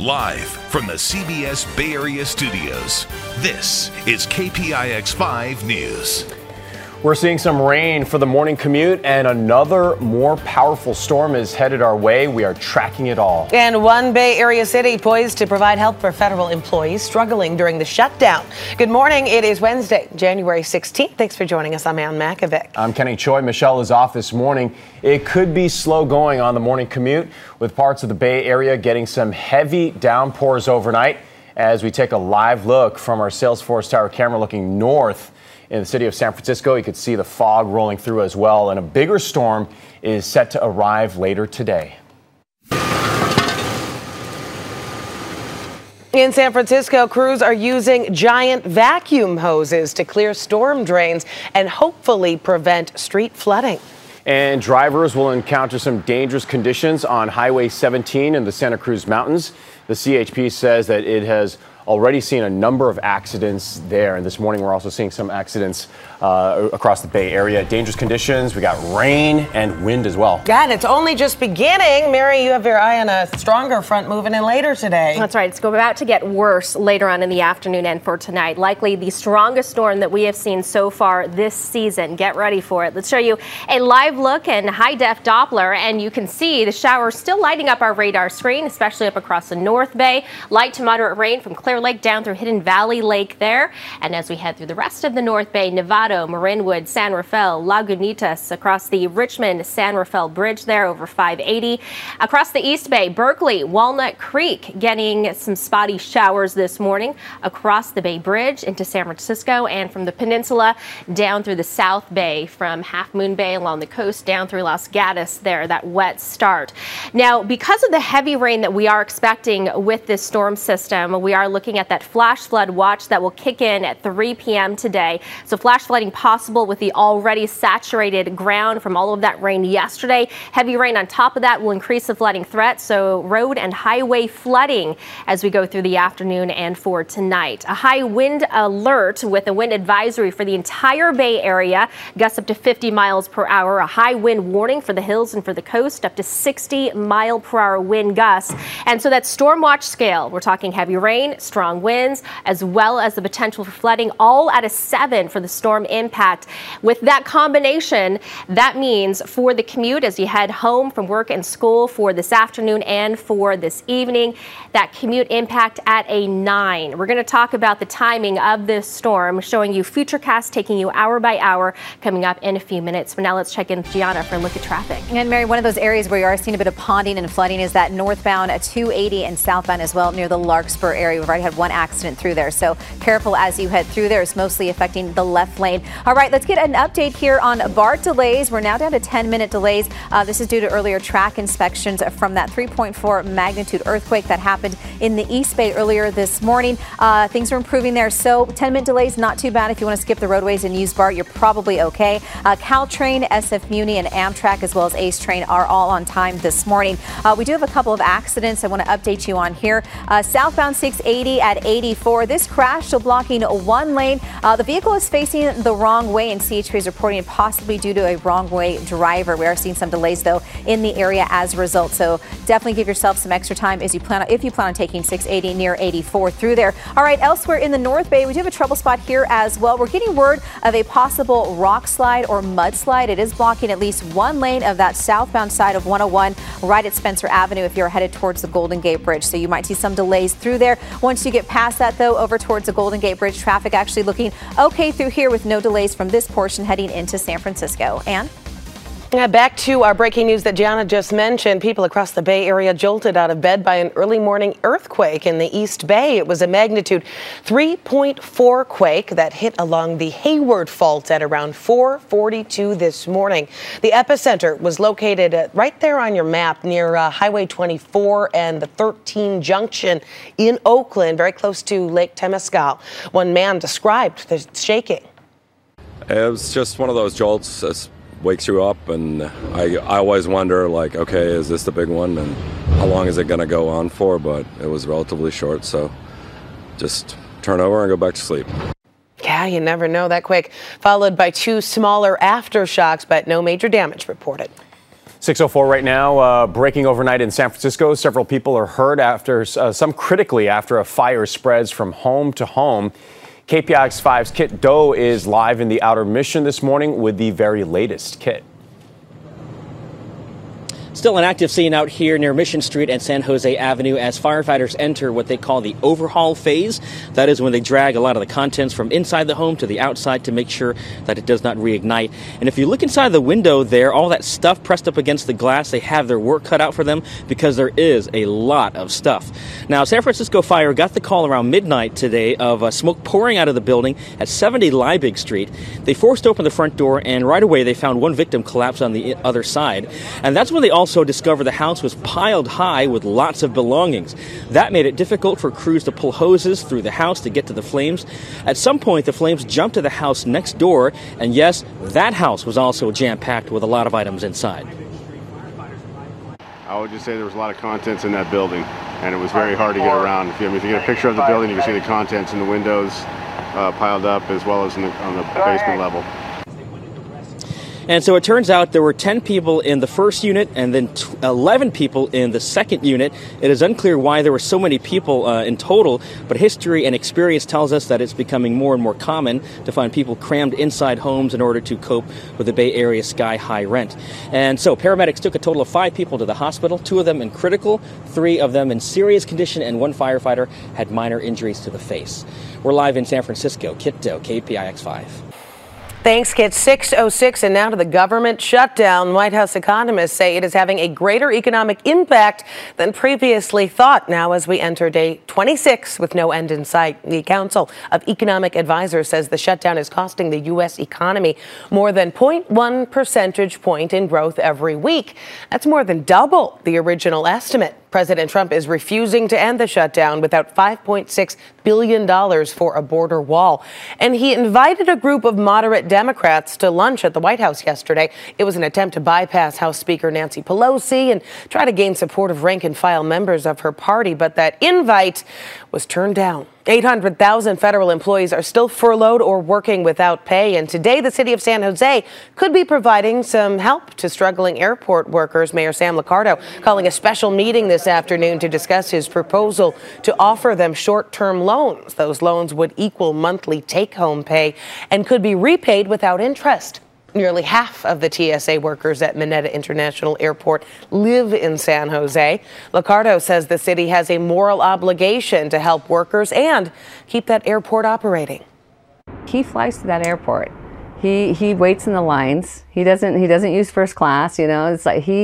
Live from the CBS Bay Area studios, this is KPIX 5 News. We're seeing some rain for the morning commute, and another more powerful storm is headed our way. We are tracking it all. And one Bay Area city poised to provide help for federal employees struggling during the shutdown. Good morning. It is Wednesday, January 16th. Thanks for joining us. I'm Ann Makovic. I'm Kenny Choi. Michelle is off this morning. It could be slow going on the morning commute, with parts of the Bay Area getting some heavy downpours overnight. As we take a live look from our Salesforce Tower camera looking north in the city of San Francisco, you could see the fog rolling through as well, and a bigger storm is set to arrive later today. In San Francisco, crews are using giant vacuum hoses to clear storm drains and hopefully prevent street flooding. And drivers will encounter some dangerous conditions on Highway 17 in the Santa Cruz Mountains. The CHP says that it has already seen a number of accidents there. And this morning, we're also seeing some accidents across the Bay Area. Dangerous conditions. We got rain and wind as well. God, it's only just beginning. Mary, you have your eye on a stronger front moving in later today. That's right. It's about to get worse later on in the afternoon and for tonight. Likely the strongest storm that we have seen so far this season. Get ready for it. Let's show you a live look and high-def Doppler. And you can see the showers still lighting up our radar screen, especially up across the North Bay. Light to moderate rain from Clear Lake down through Hidden Valley Lake there. And as we head through the rest of the North Bay, Novato, Marinwood, San Rafael, Lagunitas, across the Richmond-San Rafael Bridge there over 580. Across the East Bay, Berkeley, Walnut Creek getting some spotty showers this morning across the Bay Bridge into San Francisco, and from the peninsula down through the South Bay from Half Moon Bay along the coast down through Los Gatos there, that wet start. Now, because of the heavy rain that we are expecting with this storm system, we are looking at that flash flood watch that will kick in at 3 p.m. today. So flash flooding possible with the already saturated ground from all of that rain yesterday. Heavy rain on top of that will increase the flooding threat. So road and highway flooding as we go through the afternoon and for tonight. A high wind alert with a wind advisory for the entire Bay Area. Gusts up to 50 miles per hour. A high wind warning for the hills and for the coast, up to 60 mile per hour wind gusts. And so that storm watch scale, we're talking heavy rain, strong winds, as well as the potential for flooding, all at a 7 for the storm impact. With that combination, that means for the commute as you head home from work and school for this afternoon and for this evening, that commute impact at a 9. We're going to talk about the timing of this storm, showing you Futurecast taking you hour by hour coming up in a few minutes. But now let's check in with Gianna for a look at traffic. And Mary, one of those areas where you are seeing a bit of ponding and flooding is that northbound at 280 and southbound as well near the Larkspur area. We've already had one accident through there, so careful as you head through there. It's mostly affecting the left lane. All right, let's get an update here on BART delays. We're now down to 10-minute delays. This is due to earlier track inspections from that 3.4 magnitude earthquake that happened in the East Bay earlier this morning. Things are improving there, so 10-minute delays, not too bad. If you want to skip the roadways and use BART, you're probably okay. Caltrain, SF Muni, and Amtrak, as well as Ace Train, are all on time this morning. We do have a couple of accidents I want to update you on here. Southbound 680 at 84. This crash still blocking one lane. The vehicle is facing the wrong way, and CHP is reporting it possibly due to a wrong way driver. We are seeing some delays, though, in the area as a result. So definitely give yourself some extra time if you plan on taking 680 near 84 through there. All right, elsewhere in the North Bay, we do have a trouble spot here as well. We're getting word of a possible rock slide or mudslide. It is blocking at least one lane of that southbound side of 101 right at Spencer Avenue if you're headed towards the Golden Gate Bridge. So you might see some delays through there. Once you get past that, though, over towards the Golden Gate Bridge, traffic actually looking okay through here with no delays from this portion heading into San Francisco. Ann? Back to our breaking news that Gianna just mentioned. People across the Bay Area jolted out of bed by an early morning earthquake in the East Bay. It was a magnitude 3.4 quake that hit along the Hayward Fault at around 4:42 this morning. The epicenter was located right there on your map near Highway 24 and the 13 junction in Oakland, very close to Lake Temescal. One man described the shaking. It was just one of those jolts. Wakes you up, and I always wonder, like, okay, is this the big one, and how long is it going to go on for? But it was relatively short, so just turn over and go back to sleep. Yeah, you never know. That quake followed by two smaller aftershocks, but no major damage reported. 6:04 right now, breaking overnight in San Francisco. Several people are hurt after, some critically, after a fire spreads from home to home. KPIX 5's Kit Doe is live in the Outer Mission this morning with the very latest. Kit. Still an active scene out here near Mission Street and San Jose Avenue as firefighters enter what they call the overhaul phase. That is when they drag a lot of the contents from inside the home to the outside to make sure that it does not reignite. And if you look inside the window there, all that stuff pressed up against the glass, they have their work cut out for them because there is a lot of stuff. Now, San Francisco Fire got the call around midnight today of smoke pouring out of the building at 70 Liebig Street. They forced open the front door, and right away they found one victim collapsed on the other side. And that's when they also discovered the house was piled high with lots of belongings. That made it difficult for crews to pull hoses through the house to get to the flames. At some point, the flames jumped to the house next door, and yes, that house was also jam-packed with a lot of items inside. I would just say there was a lot of contents in that building, and it was very hard to get around. If you get a picture of the building, you can see the contents in the windows piled up, as well as on the basement level. And so it turns out there were 10 people in the first unit and then 11 people in the second unit. It is unclear why there were so many people in total, but history and experience tells us that it's becoming more and more common to find people crammed inside homes in order to cope with the Bay Area's sky-high rent. And so paramedics took a total of 5 people to the hospital, 2 of them in critical, 3 of them in serious condition, and 1 firefighter had minor injuries to the face. We're live in San Francisco. Kit Doe, KPIX 5. Thanks, Kit. 6:06, and now to the government shutdown. White House economists say it is having a greater economic impact than previously thought now as we enter day 26 with no end in sight. The Council of Economic Advisors says the shutdown is costing the U.S. economy more than 0.1 percentage point in growth every week. That's more than double the original estimate. President Trump is refusing to end the shutdown without $5.6 billion for a border wall. And he invited a group of moderate Democrats to lunch at the White House yesterday. It was an attempt to bypass House Speaker Nancy Pelosi and try to gain support of rank-and-file members of her party. But that invite was turned down. 800,000 federal employees are still furloughed or working without pay. And today, the city of San Jose could be providing some help to struggling airport workers. Mayor Sam Liccardo calling a special meeting this afternoon to discuss his proposal to offer them short-term loans. Those loans would equal monthly take-home pay and could be repaid without interest. Nearly half of the TSA workers at Mineta International Airport live in San Jose. Liccardo says the city has a moral obligation to help workers and keep that airport operating. He flies to that airport. He waits in the lines. He doesn't use first class, you know. It's like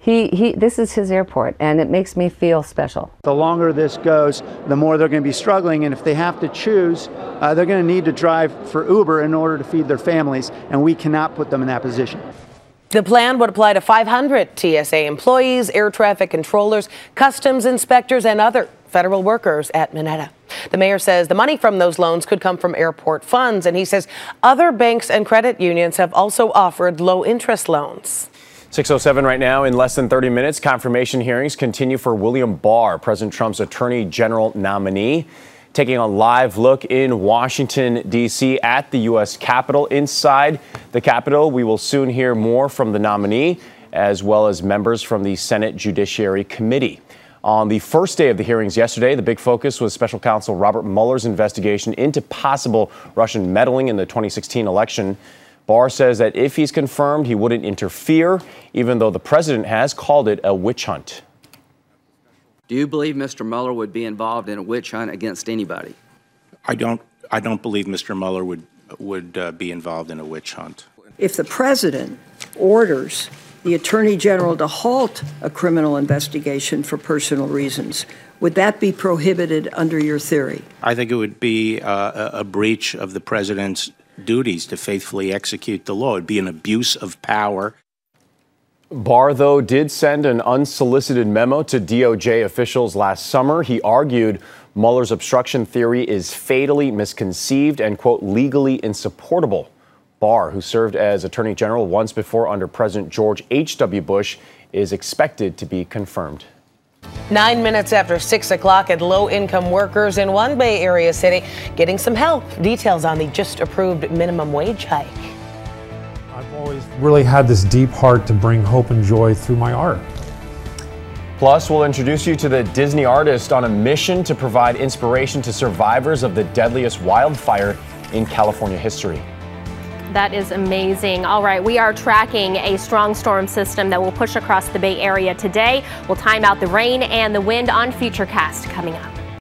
this is his airport, and it makes me feel special. The longer this goes, the more they're going to be struggling, and if they have to choose, they're going to need to drive for Uber in order to feed their families, and we cannot put them in that position. The plan would apply to 500 TSA employees, air traffic controllers, customs inspectors, and other federal workers at Mineta. The mayor says the money from those loans could come from airport funds, and he says other banks and credit unions have also offered low-interest loans. 6:07 right now. In less than 30 minutes, confirmation hearings continue for William Barr, President Trump's Attorney General nominee. Taking a live look in Washington, D.C. at the U.S. Capitol. Inside the Capitol, we will soon hear more from the nominee, as well as members from the Senate Judiciary Committee. On the first day of the hearings yesterday, the big focus was special counsel Robert Mueller's investigation into possible Russian meddling in the 2016 election. Barr says that if he's confirmed, he wouldn't interfere, even though the president has called it a witch hunt. Do you believe Mr. Mueller would be involved in a witch hunt against anybody? I don't believe Mr. Mueller would be involved in a witch hunt. If the president orders the Attorney General to halt a criminal investigation for personal reasons, would that be prohibited under your theory? I think it would be a breach of the president's duties to faithfully execute the law. It would be an abuse of power. Barr, though, did send an unsolicited memo to DOJ officials last summer. He argued Mueller's obstruction theory is fatally misconceived and, quote, legally insupportable. Barr, who served as Attorney General once before under President George H.W. Bush, is expected to be confirmed. 9 minutes after 6 o'clock, and low-income workers in one Bay Area city getting some help. Details on the just approved minimum wage hike. I've always really had this deep heart to bring hope and joy through my art. Plus, we'll introduce you to the Disney artist on a mission to provide inspiration to survivors of the deadliest wildfire in California history. That is amazing. All right, we are tracking a strong storm system that will push across the Bay Area today. We'll time out the rain and the wind on Futurecast coming up.